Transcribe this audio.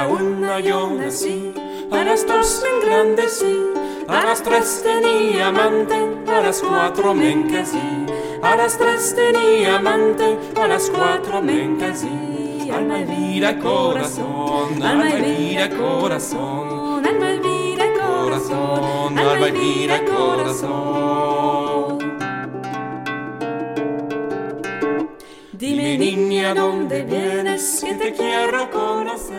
la una yo nací, a las dos me engrandecí, a las tres tenía amante, a las cuatro me encasí, a las tres tenía amante, a las cuatro me encasí. Alma y vida, corazón, alma y vida, corazón, alma y vida, corazón, alma y vida, corazón. Dime niña, ¿dónde vienes? Que te quiero conocer.